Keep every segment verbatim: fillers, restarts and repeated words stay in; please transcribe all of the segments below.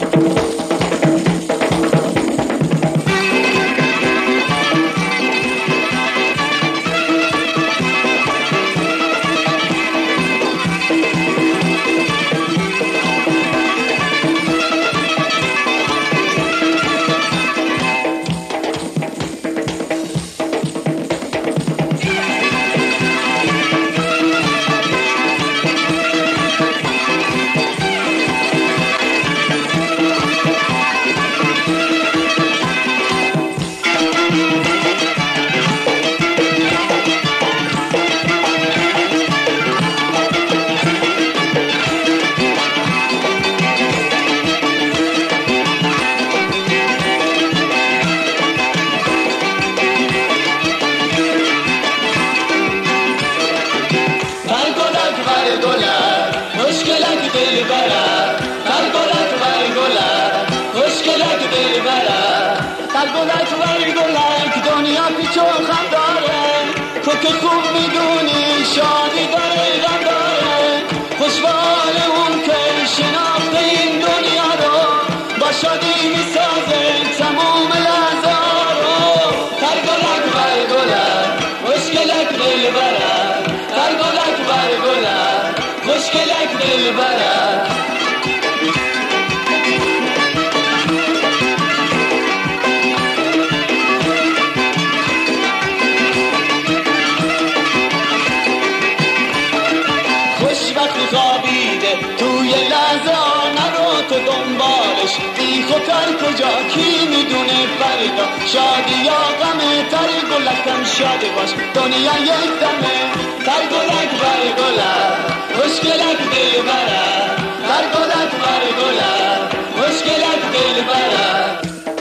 گلک ولی گلک دنیا پیچ و خم داره، تو که خوب میدونی شادی داره غم داره. خوشبال اون که شناخته این دنیا رو با شادی میسازه تموم لحظه رو. هر گلک ولی گلک خوشگلک دل بره، هر گلک ولی گلک خوشگلک دل بره. خوابیده توی لحظه نرو تو دنبالش، بی خطر کجا کی میدونه فردا شادی یا غمه. تر گلکم شاده باش دنیا یک دمه، تر گلک بر گلک خوشگلک دل بره، تر گلک بر گلک خوشگلک دل بره.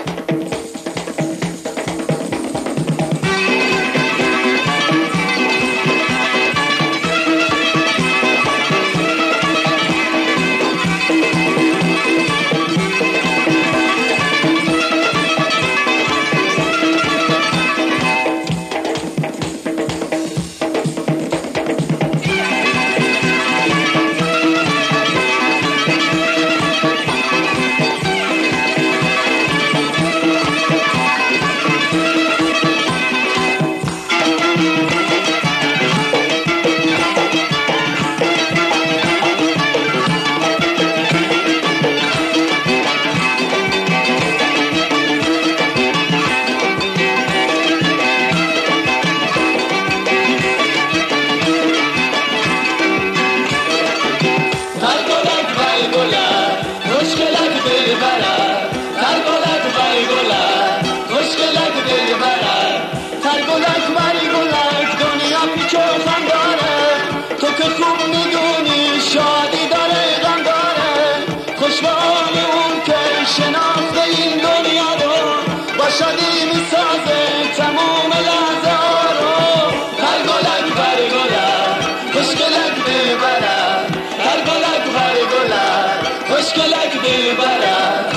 تو خوب میدونی شادی داره غم داره، خوشبال اون که شناخته این دنیا رو با شادی میسازه تموم لحظه رو. هر گلک بر گلک خوشگلک دل بره، هر گلک بر گلک خوشگلک دل بره.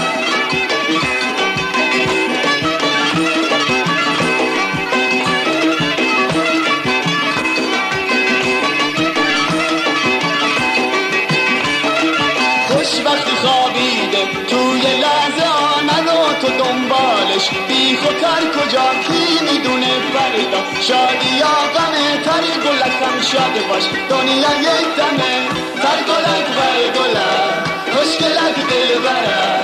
وقتی خوابیده توی لحظه نرو تو دنبالش، بی خطر کجا کی میدونه فردا شادی یا غمه. تر گلکم شاده باش دنیا یک دمه، تر گلک بر گلک خوشگلک دل بره.